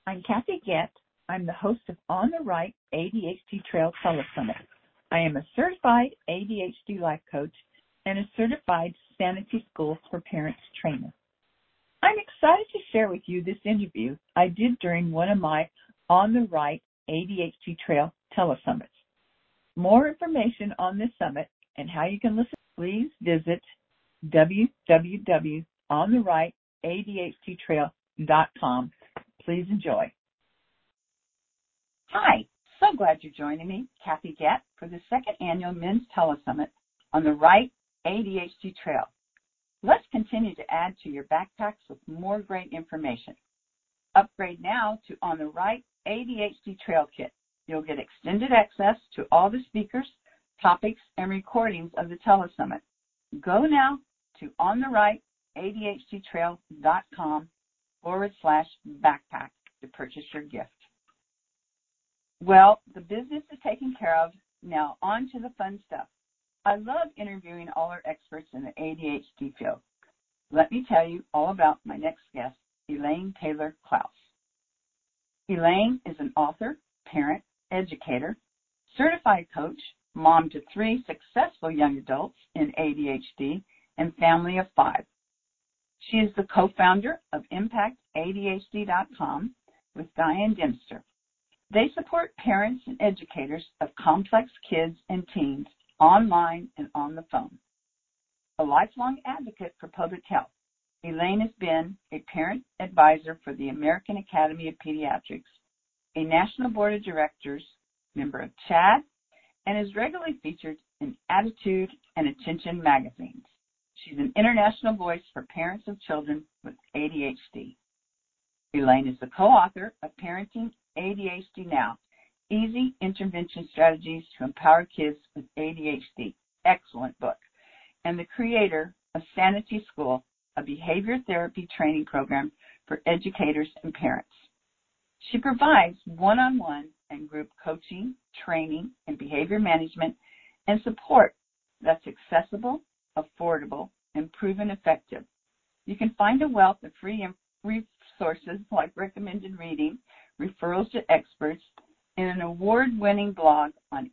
I'm Kathy Gett. I'm the host of On the Right ADHD Trail Telesummit. I am a certified ADHD life coach and a certified Sanity Schools for Parents trainer. I'm excited to share with you this interview I did during one of my On the Right ADHD Trail Telesummits. More information on this summit and how you can listen, please visit www.ontherightadhdtrail.com. Please enjoy. Hi, so glad you're joining me, Kathy Gett, for the second annual Men's Telesummit on the Right ADHD Trail. Let's continue to add to your backpacks with more great information. Upgrade now to On the Right ADHD Trail Kit. You'll get extended access to all the speakers, topics, and recordings of the Telesummit. Go now to ontherightadhdtrail.com/backpack to purchase your gift. Well, the business is taken care of. Now on to the fun stuff. I love interviewing all our experts in the ADHD field. Let me tell you all about my next guest, Elaine Taylor Klaus. Elaine is an author, parent, educator, certified coach, mom to 3 successful young adults in ADHD, and family of 5. She is the co-founder of ImpactADHD.com with Diane Dempster. They support parents and educators of complex kids and teens online and on the phone. A lifelong advocate for public health, Elaine has been a parent advisor for the American Academy of Pediatrics, a National Board of Directors member of CHADD, and is regularly featured in Attitude and Attention magazines. She's an international voice for parents of children with ADHD. Elaine is the co-author of Parenting ADHD Now, Easy Intervention Strategies to Empower Kids with ADHD. Excellent book. And the creator of Sanity School, a behavior therapy training program for educators and parents. She provides one-on-one and group coaching, training, and behavior management and support that's accessible, affordable, and proven effective. You can find a wealth of free resources like recommended reading, referrals to experts, and an award-winning blog on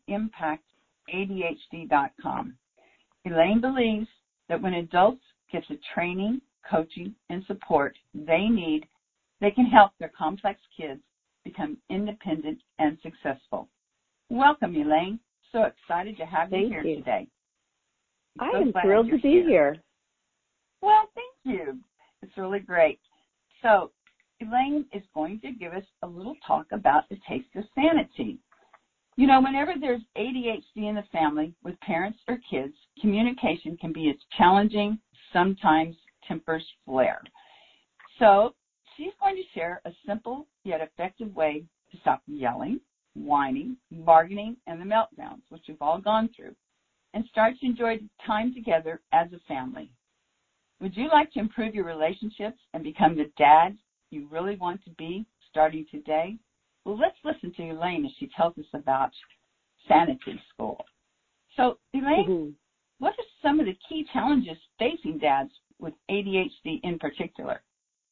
ImpactADHD.com. Elaine believes that when adults get the training, coaching, and support they need, they can help their complex kids become independent and successful. Welcome, Elaine. So excited to have you here today. I am thrilled to be here. Well, thank you. It's really great. So, Elaine is going to give us a little talk about the taste of sanity. You know, whenever there's ADHD in the family with parents or kids, communication can be as challenging, sometimes tempers flare. So, she's going to share a simple yet effective way to stop yelling, whining, bargaining, and the meltdowns, which we've all gone through, and start to enjoy time together as a family. Would you like to improve your relationships and become the dad you really want to be starting today? Well, let's listen to Elaine as she tells us about Sanity School. So, Elaine, what are some of the key challenges facing dads with ADHD in particular?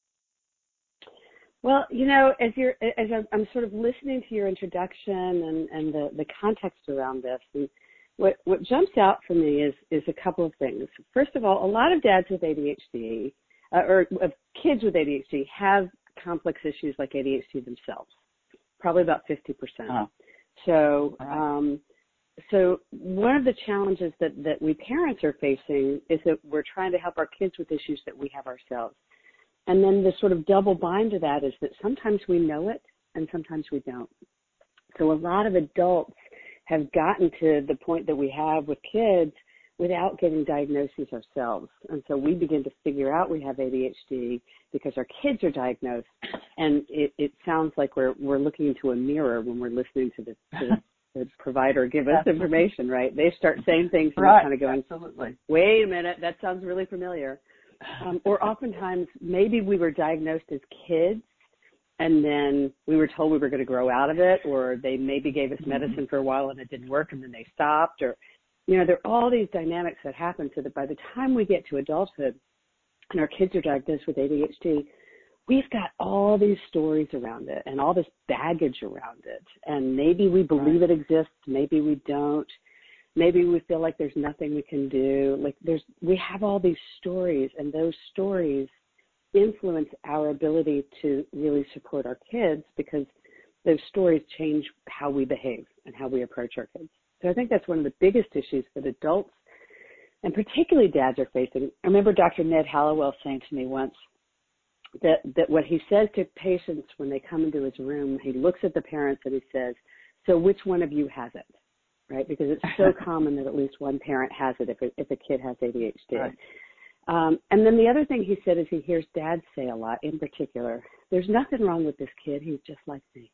Well, you know, as I'm sort of listening to your introduction and the context around this, and what jumps out for me is a couple of things. First of all, a lot of dads with ADHD or of kids with ADHD have complex issues like ADHD themselves, probably about 50%. Oh. So, so one of the challenges that we parents are facing is that we're trying to help our kids with issues that we have ourselves. And then the sort of double bind to that is that sometimes we know it and sometimes we don't. So a lot of adults have gotten to the point that we have with kids without getting diagnoses ourselves. And so we begin to figure out we have ADHD because our kids are diagnosed. And it sounds like we're looking into a mirror when we're listening to the provider give us information, right? They start saying things and we're kind of going, absolutely. Wait a minute, that sounds really familiar. Or oftentimes maybe we were diagnosed as kids and then we were told we were going to grow out of it, or they maybe gave us medicine for a while and it didn't work and then they stopped, or, you know, there are all these dynamics that happen so that by the time we get to adulthood and our kids are diagnosed with ADHD, we've got all these stories around it and all this baggage around it. And maybe we believe it exists, maybe we don't. Maybe we feel like there's nothing we can do. Like we have all these stories, and those stories influence our ability to really support our kids, because those stories change how we behave and how we approach our kids. So I think that's one of the biggest issues that adults, and particularly dads, are facing. I remember Dr. Ned Hallowell saying to me once that what he says to patients when they come into his room, he looks at the parents and he says, so which one of you has it? Right? Because it's so common that at least one parent has it if a kid has ADHD. Right. And then the other thing he said is he hears dads say a lot, in particular, there's nothing wrong with this kid, he's just like me.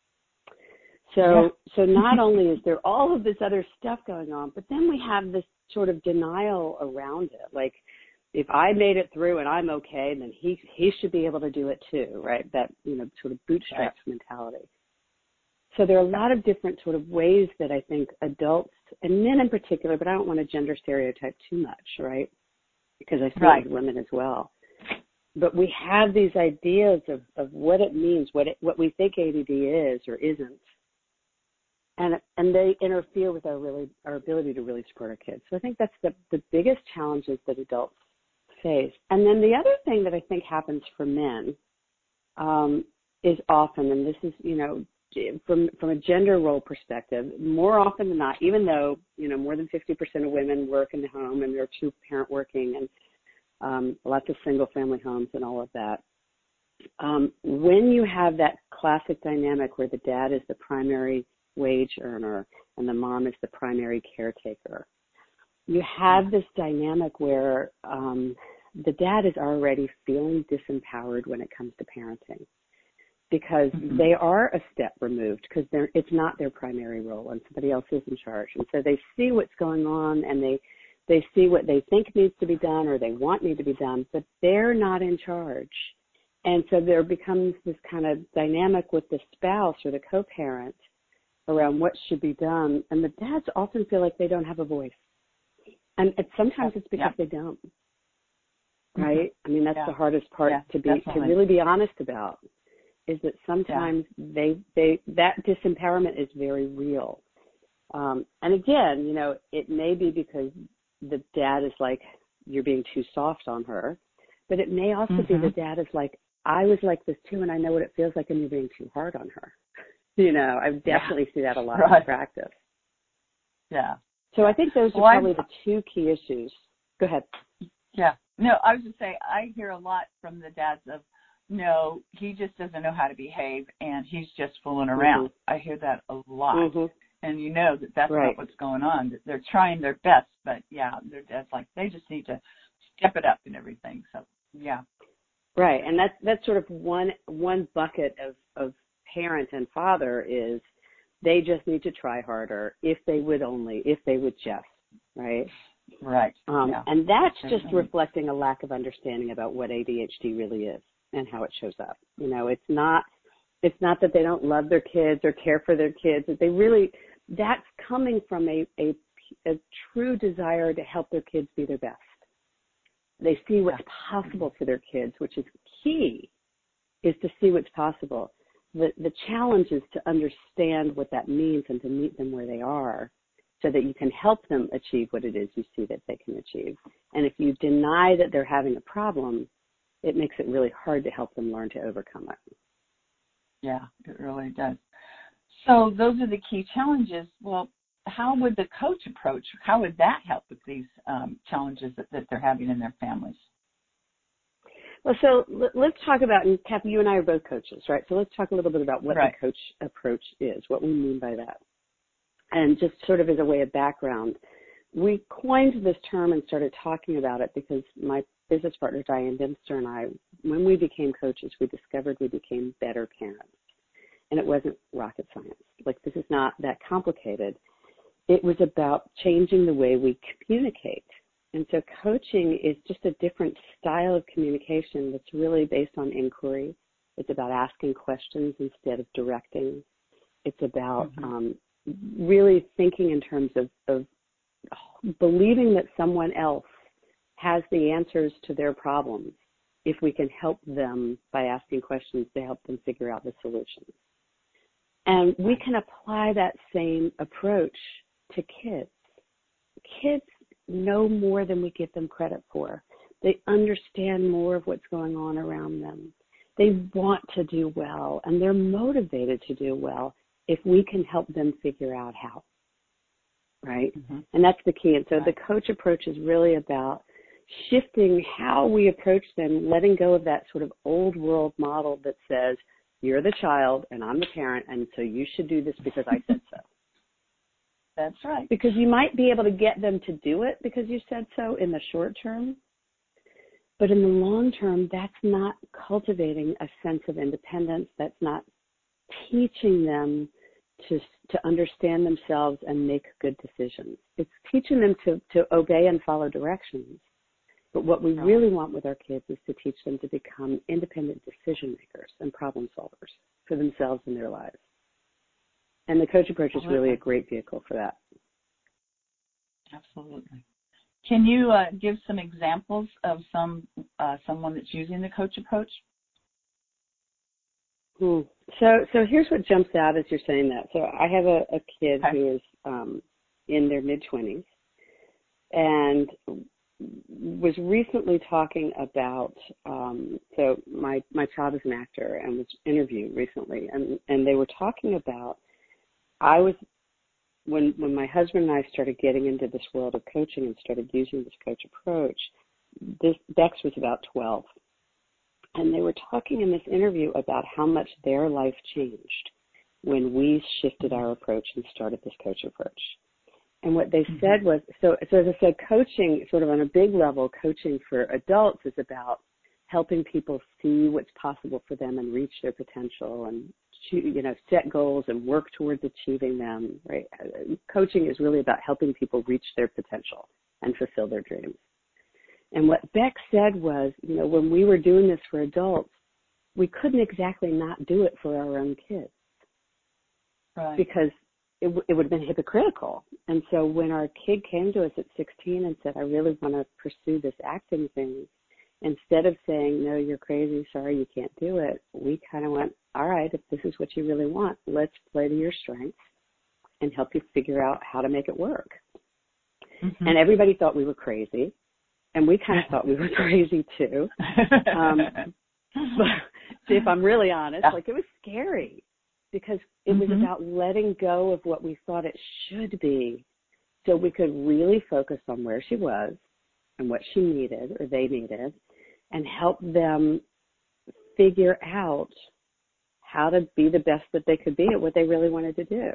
So not only is there all of this other stuff going on, but then we have this sort of denial around it. Like, if I made it through and I'm okay, then he should be able to do it too, right? That, sort of bootstraps mentality. So there are a lot of different sort of ways that I think adults, and men in particular, but I don't want to gender stereotype too much, right? Because I see it with women as well. But we have these ideas of what it means, what we think ADD is or isn't, and they interfere with our ability to really support our kids. So I think that's the biggest challenges that adults face. And then the other thing that I think happens for men is often, and this is, from a gender role perspective, more often than not, even though, more than 50% of women work in the home and they're two-parent working and lots of single-family homes and all of that, when you have that classic dynamic where the dad is the primary wage earner and the mom is the primary caretaker, you have this dynamic where the dad is already feeling disempowered when it comes to parenting, because they are a step removed, because it's not their primary role and somebody else is in charge. And so they see what's going on and they see what they think needs to be done or they want need to be done, but they're not in charge. And so there becomes this kind of dynamic with the spouse or the co-parent around what should be done. And the dads often feel like they don't have a voice. And sometimes it's because they don't. Right? I mean, that's the hardest part to really be honest about, is that sometimes that disempowerment is very real. And again, it may be because the dad is like, you're being too soft on her, but it may also be the dad is like, I was like this too, and I know what it feels like, and you're being too hard on her. I definitely see that a lot in practice. Yeah. So I think those are probably the two key issues. Go ahead. Yeah. No, I was just saying, I hear a lot from the dads of, no, he just doesn't know how to behave, and he's just fooling around. I hear that a lot. And that's not what's going on. They're trying their best, but their dad's like, they just need to step it up and everything. So, Right, and that's sort of one bucket of parent and father is they just need to try harder if they would just, right? Right. And that's just reflecting a lack of understanding about what ADHD really is and how it shows up. It's not that they don't love their kids or care for their kids. That's coming from a true desire to help their kids be their best. They see what's possible for their kids, which is key, is to see what's possible. The challenge is to understand what that means and to meet them where they are so that you can help them achieve what it is you see that they can achieve. And if you deny that they're having a problem, it makes it really hard to help them learn to overcome it. Yeah, it really does. So those are the key challenges. Well, how would the coach approach? How would that help with these challenges that they're having in their families? Well, so let's talk about, and Kathy, you and I are both coaches, right? So let's talk a little bit about what the coach approach is, what we mean by that. And just sort of as a way of background, we coined this term and started talking about it because my business partner, Diane Dempster, and I, when we became coaches, we discovered we became better parents. And it wasn't rocket science. Like, this is not that complicated. It was about changing the way we communicate. And so coaching is just a different style of communication that's really based on inquiry. It's about asking questions instead of directing. It's about really thinking in terms of believing that someone else has the answers to their problems if we can help them by asking questions to help them figure out the solutions. And we can apply that same approach to kids. Kids know more than we give them credit for. They understand more of what's going on around them. They want to do well, and they're motivated to do well if we can help them figure out how, right? Mm-hmm. And that's the key. And so the coach approach is really about shifting how we approach them, letting go of that sort of old world model that says, you're the child and I'm the parent, and so you should do this because I said so. That's right. Because you might be able to get them to do it because you said so in the short term, but in the long term, that's not cultivating a sense of independence. That's not teaching them to understand themselves and make good decisions. It's teaching them to obey and follow directions. But what we really want with our kids is to teach them to become independent decision makers and problem solvers for themselves and their lives. And the coach approach is really a great vehicle for that. Absolutely. Can you give some examples of someone that's using the coach approach? So here's what jumps out as you're saying that. So I have a kid who is in their mid-20s and was recently talking about, so my child is an actor and was interviewed recently, and they were talking about, when my husband and I started getting into this world of coaching and started using this coach approach, Bex was about 12. And they were talking in this interview about how much their life changed when we shifted our approach and started this coach approach. And what they said was, so as I said, coaching, sort of on a big level, coaching for adults is about helping people see what's possible for them and reach their potential and, set goals and work towards achieving them, right? Coaching is really about helping people reach their potential and fulfill their dreams. And what Beck said was, when we were doing this for adults, we couldn't exactly not do it for our own kids. Right. Because it would have been hypocritical. And so when our kid came to us at 16 and said, I really want to pursue this acting thing, instead of saying, no, you're crazy, sorry, you can't do it, we kind of went, all right, if this is what you really want, let's play to your strengths and help you figure out how to make it work. Mm-hmm. And everybody thought we were crazy. And we kind of thought we were crazy too. But if I'm really honest, it was scary because it was about letting go of what we thought it should be so we could really focus on where she was and what she needed or they needed and help them figure out how to be the best that they could be at what they really wanted to do.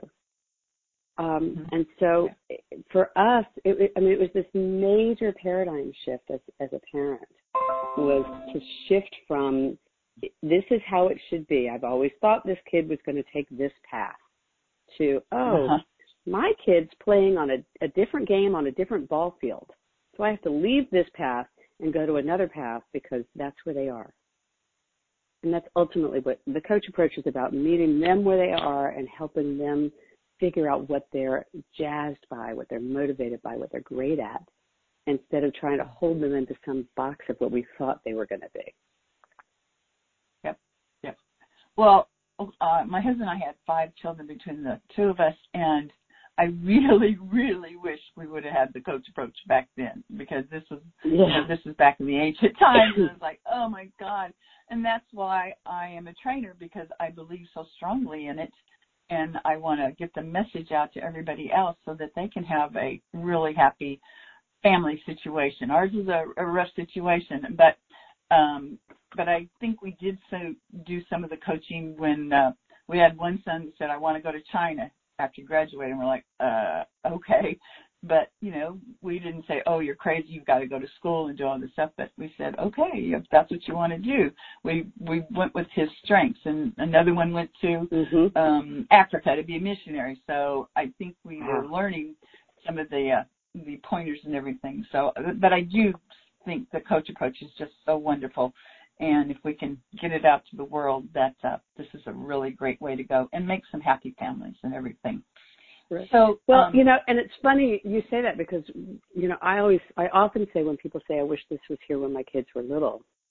And so for us, it was this major paradigm shift as a parent, was to shift from this is how it should be. I've always thought this kid was going to take this path to, my kid's playing on a different game on a different ball field. So I have to leave this path and go to another path because that's where they are. And that's ultimately what the coach approach is about, meeting them where they are and helping them figure out what they're jazzed by, what they're motivated by, what they're great at, instead of trying to hold them into some box of what we thought they were going to be. Yep. Well, my husband and I had 5 children between the two of us, and I really, really wish we would have had the coach approach back then, because this was this was back in the ancient times. And it was like, oh my God. And that's why I am a trainer, because I believe so strongly in it. And I want to get the message out to everybody else so that they can have a really happy family situation. Ours is a rough situation, but I think we did do some of the coaching when we had one son who said, I want to go to China after graduating. We're like, okay. But, we didn't say, oh, you're crazy, you've got to go to school and do all this stuff. But we said, okay, if that's what you want to do. We went with his strengths. And another one went to Africa to be a missionary. So I think we were learning some of the pointers and everything. So, but I do think the coach approach is just so wonderful. And if we can get it out to the world, that this is a really great way to go and make some happy families and everything. Right. So, well, and it's funny you say that because, I often say when people say, I wish this was here when my kids were little,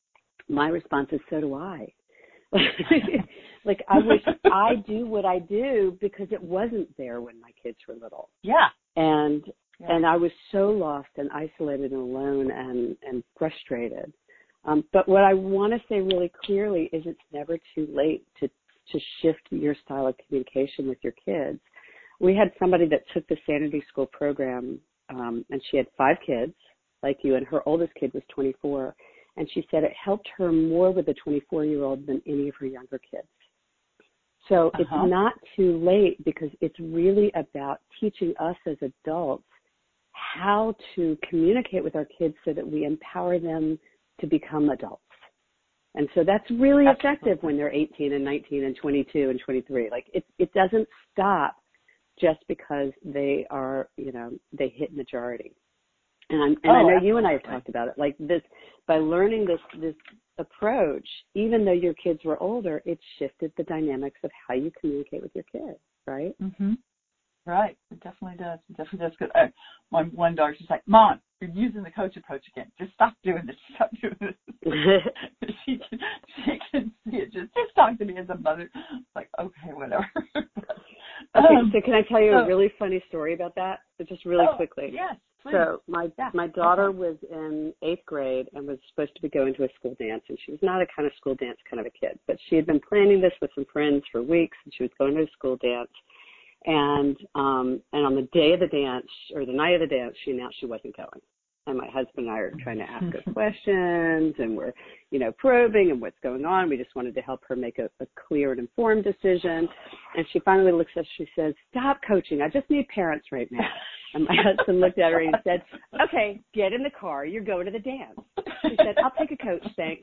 my response is, so do I. Like, I wish I do what I do because it wasn't there when my kids were little. Yeah. And I was so lost and isolated and alone and frustrated. But what I want to say really clearly is it's never too late to shift your style of communication with your kids. We had somebody that took the Sanity School program, and she had 5 kids, like you, and her oldest kid was 24. And she said it helped her more with a 24-year-old than any of her younger kids. So it's not too late, because it's really about teaching us as adults how to communicate with our kids so that we empower them to become adults. And so that's really effective when they're 18 and 19 and 22 and 23. Like, it doesn't stop just because they are, they hit majority. And I know you and I have talked about it, like this, by learning this approach, even though your kids were older, it shifted the dynamics of how you communicate with your kids, right? Mm-hmm. Right. It definitely does. It definitely does. Cause my one daughter's just like, Mom, you're using the coach approach again. Just stop doing this. Stop doing this. she can see it. Just talk to me as a mother. Like, okay, whatever. Okay, so can I tell you a really funny story about that? Just really quickly. Yes, please. So my daughter was in 8th grade and was supposed to be going to a school dance, and she was not a kind of school dance kind of a kid, but she had been planning this with some friends for weeks, and she was going to a school dance. And on the day of the dance, or the night of the dance, she announced she wasn't going. And my husband and I are trying to ask her questions, and we're, probing and what's going on. We just wanted to help her make a clear and informed decision. And she finally looks at us, she says, "Stop coaching. I just need parents right now." And my husband looked at her and he said, "Okay, get in the car. You're going to the dance." She said, "I'll take a coach, thanks."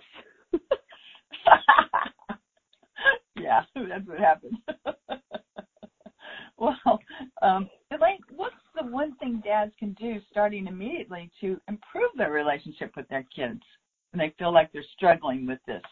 Yeah, that's what happened. Well, Elaine, what's the one thing dads can do starting immediately to improve their relationship with their kids when they feel like they're struggling with this?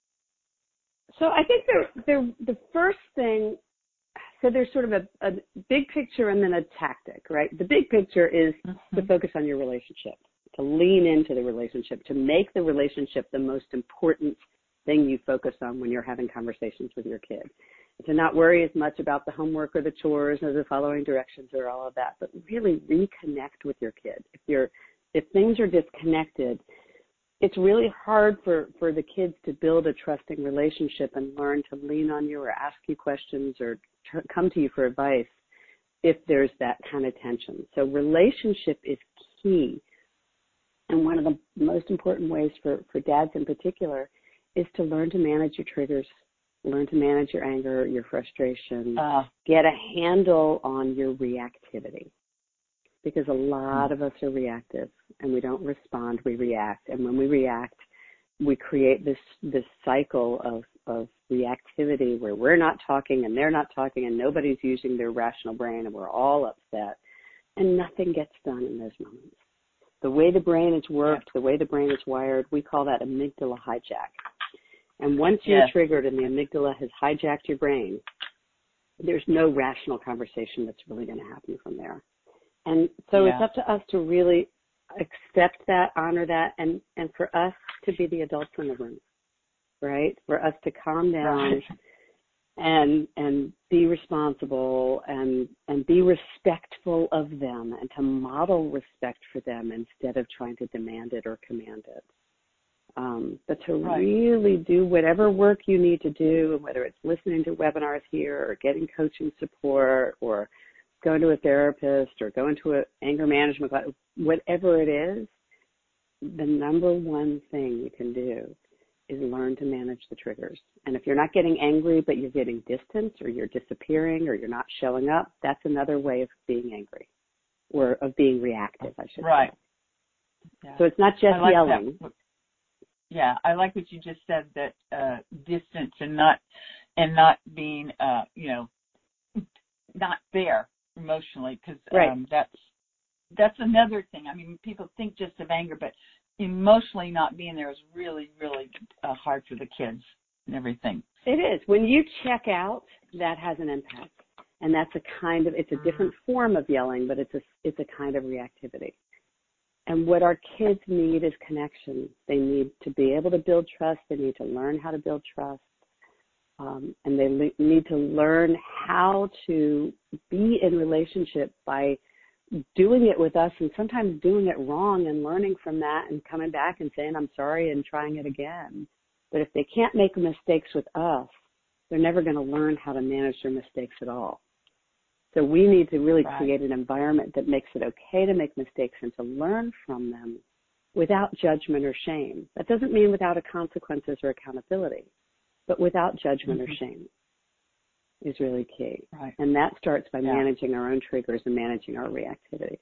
So I think the first thing, so there's sort of a big picture and then a tactic, right? The big picture is to focus on your relationship, to lean into the relationship, to make the relationship the most important thing you focus on when you're having conversations with your kid. To not worry as much about the homework or the chores or the following directions or all of that, but really reconnect with your kid. If things are disconnected, it's really hard for the kids to build a trusting relationship and learn to lean on you or ask you questions or come to you for advice if there's that kind of tension. So relationship is key. And one of the most important ways for dads in particular is to learn to manage your triggers. Learn to manage your anger, your frustration, get a handle on your reactivity. Because a lot of us are reactive and we don't respond, we react. And when we react, we create this cycle of reactivity where we're not talking and they're not talking and nobody's using their rational brain and we're all upset and nothing gets done in those moments. The way the brain is worked, the way the brain is wired, we call that amygdala hijack. And once you're triggered and the amygdala has hijacked your brain, there's no rational conversation that's really going to happen from there. And so it's up to us to really accept that, honor that, and for us to be the adults in the room, right? For us to calm down and be responsible and be respectful of them and to model respect for them instead of trying to demand it or command it. But to really do whatever work you need to do, whether it's listening to webinars here or getting coaching support or going to a therapist or going to an anger management class, whatever it is, the number one thing you can do is learn to manage the triggers. And if you're not getting angry but you're getting distance or you're disappearing or you're not showing up, that's another way of being angry or of being reactive, I should say. Yeah. So it's not just yelling. That. Yeah, I like what you just said, that distance and not being, not there emotionally, because that's another thing. I mean, people think just of anger, but emotionally not being there is really, really hard for the kids and everything. It is. When you check out, that has an impact, and that's it's a different form of yelling, but it's a kind of reactivity. And what our kids need is connection. They need to be able to build trust. They need to learn how to build trust. And they need to learn how to be in relationship by doing it with us and sometimes doing it wrong and learning from that and coming back and saying, I'm sorry, and trying it again. But if they can't make mistakes with us, they're never going to learn how to manage their mistakes at all. So we need to really create an environment that makes it okay to make mistakes and to learn from them without judgment or shame. That doesn't mean without consequences or accountability, but without judgment or shame is really key. Right. And that starts by managing our own triggers and managing our reactivity.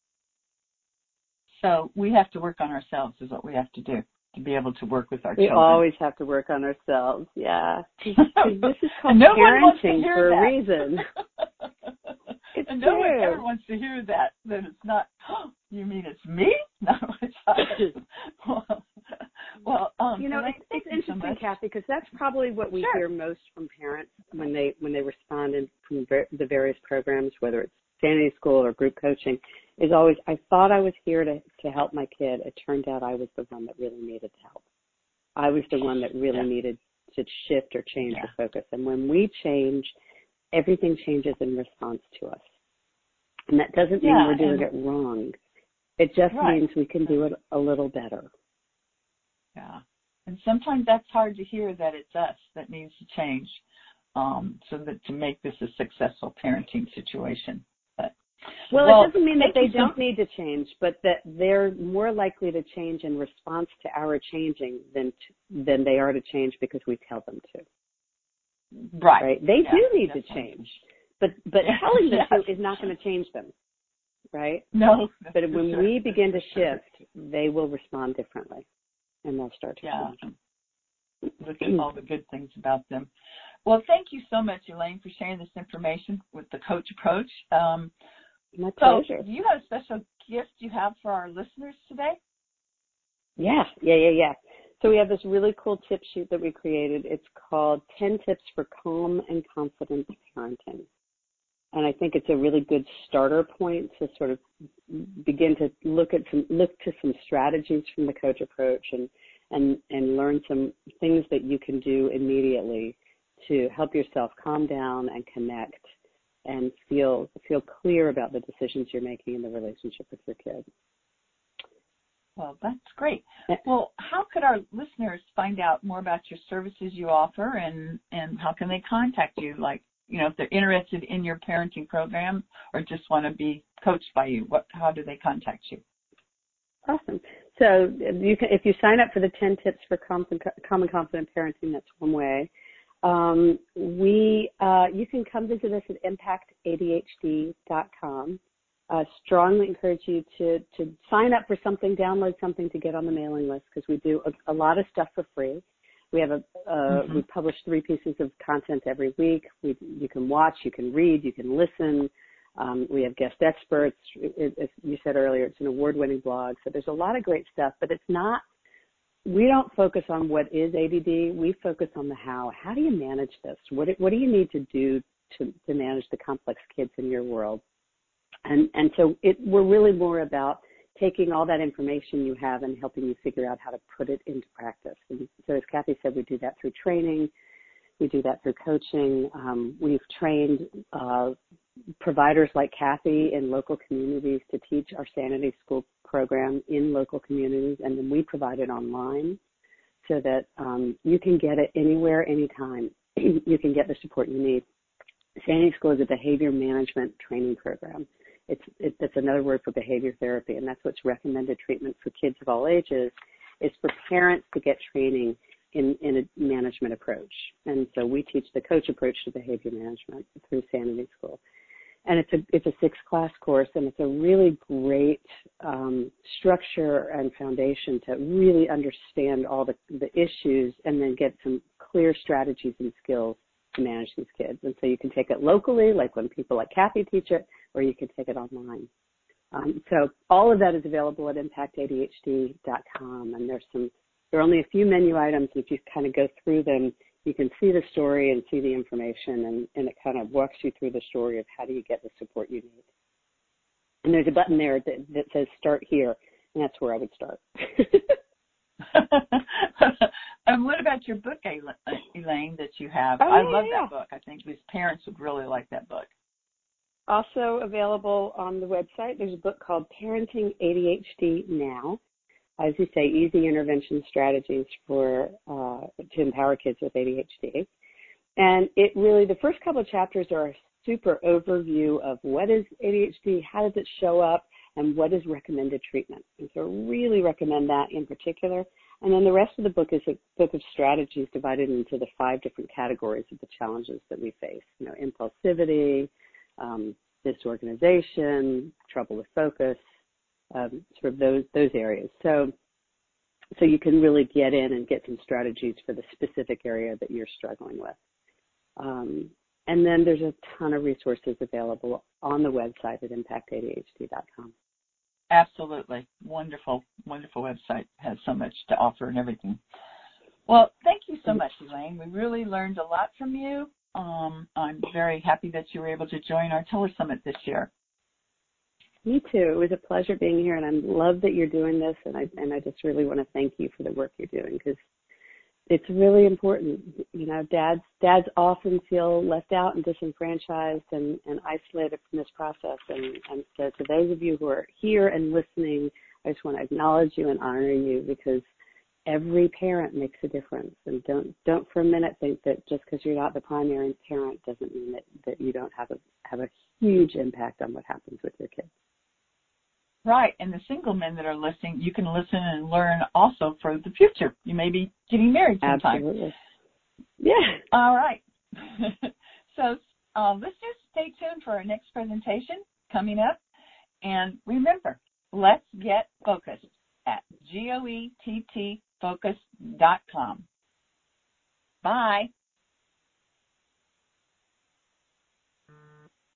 So we have to work on ourselves is what we have to do to be able to work with our children. We always have to work on ourselves, yeah. This is called parenting for a reason. It's and no one ever wants to hear that it's not, oh, you mean it's me? No, it's not. Well, it's interesting, Kathy, because that's probably what we hear most from parents when they respond from the various programs, whether it's Sanity School or group coaching, is always, I thought I was here to help my kid. It turned out I was the one that really needed help. I was the one that really needed to shift or change the focus. And when we change, everything changes in response to us. And that doesn't mean we're doing it wrong. It just means we can do it a little better. Yeah. And sometimes that's hard to hear, that it's us that needs to change so that to make this a successful parenting situation. But, well, it doesn't mean that they don't need to change, but that they're more likely to change in response to our changing than they are to change because we tell them to. Right? They do need to change, but telling them to is not going to change them. Right? No. But when we begin to shift, they will respond differently, and they'll start to change. Look at all the good things about them. Well, thank you so much, Elaine, for sharing this information with the Coach Approach. My pleasure. So, do you have a special gift you have for our listeners today? Yeah. So we have this really cool tip sheet that we created. It's called 10 Tips for Calm and Confident Parenting. And I think it's a really good starter point to sort of begin to look to some strategies from the Coach Approach and learn some things that you can do immediately to help yourself calm down and connect and feel clear about the decisions you're making in the relationship with your kid. Well, that's great. Well, how could our listeners find out more about your services you offer, and how can they contact you? Like, if they're interested in your parenting program or just want to be coached by you, how do they contact you? Awesome. So if you sign up for the 10 Tips for Calm and Confident Parenting, that's one way. You can come visit us at impactadhd.com. Strongly encourage you to sign up for something, download something to get on the mailing list, because we do a lot of stuff for free. We have we publish 3 pieces of content every week. You can watch, you can read, you can listen. We have guest experts. As you said earlier, it's an award-winning blog. So there's a lot of great stuff, but it's not. We don't focus on what is ADD. We focus on the how. How do you manage this? What do you need to do to manage the complex kids in your world? And so we're really more about taking all that information you have and helping you figure out how to put it into practice. And so as Kathy said, we do that through training. We do that through coaching. We've trained providers like Kathy in local communities to teach our Sanity School program in local communities, and then we provide it online so that you can get it anywhere, anytime. You can get the support you need. Sanity School is a behavior management training program. It's another word for behavior therapy, and that's what's recommended treatment for kids of all ages, is for parents to get training in a management approach. And so we teach the Coach Approach to behavior management through Sanity School. And it's a 6-class course, and it's a really great structure and foundation to really understand all the issues and then get some clear strategies and skills to manage these kids. And so you can take it locally, like when people like Kathy teach it, or you can take it online. So all of that is available at impactadhd.com, and there are only a few menu items. If you kind of go through them, you can see the story and see the information, and it kind of walks you through the story of how do you get the support you need. And there's a button there that says Start Here, And that's where I would start. And what about your book, Elaine, that you have? Oh, I love that book. I think these parents would really like that book. Also available on the website, there's a book called Parenting ADHD Now. As you say, easy intervention strategies to empower kids with ADHD. And it really, the first couple of chapters are a super overview of what is ADHD, how does it show up, and what is recommended treatment. And so I really recommend that in particular. And then the rest of the book is a book of strategies divided into the 5 different categories of the challenges that we face. Impulsivity, disorganization, trouble with focus, sort of those areas. So you can really get in and get some strategies for the specific area that you're struggling with. And then there's a ton of resources available on the website at impactadhd.com. Absolutely. Wonderful, wonderful website. Has so much to offer and everything. Well, thank you so much, Elaine. We really learned a lot from you. I'm very happy that you were able to join our Telesummit this year. Me too. It was a pleasure being here, and I love that you're doing this, and I just really want to thank you for the work you're doing, because it's really important. Dads often feel left out and disenfranchised and isolated from this process. And so to those of you who are here and listening, I just want to acknowledge you and honor you, because every parent makes a difference. And don't for a minute think that just because you're not the primary parent doesn't mean that you don't have a huge impact on what happens with your kids. Right, and the single men that are listening, you can listen and learn also for the future. You may be getting married sometime. Absolutely. Yeah. All right. So let's just stay tuned for our next presentation coming up. And remember, let's get focused at GOETTfocus.com. Bye.